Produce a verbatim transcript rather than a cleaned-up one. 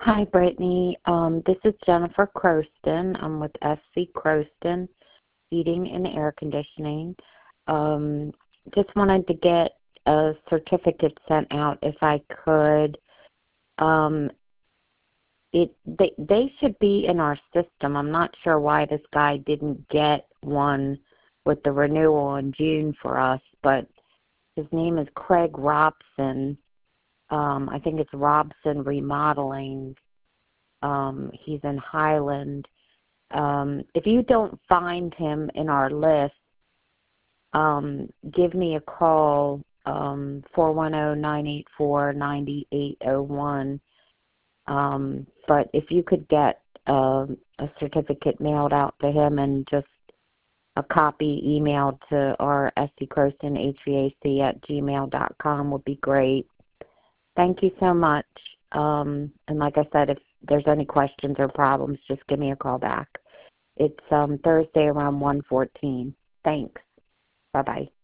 Hi, Brittany. Um, this is Jennifer Croston. I'm with S C Croston Heating and Air Conditioning. Um, just wanted to get a certificate sent out if I could. Um, it they they should be in our system. I'm not sure why this guy didn't get one with the renewal in June for us, but his name is Craig Robson. Um, I think it's Robson Remodeling. Um, he's in Highland. Um, if you don't find him in our list, um, give me a call, um, four one zero, nine eight four, nine eight zero one. Um, but if you could get um, a certificate mailed out to him and just a copy emailed to our scrostonhvac at gmail dot com would be great. Thank you so much. Um, and like I said, if there's any questions or problems, just give me a call back. It's um, Thursday around one fourteen. Thanks. Bye-bye.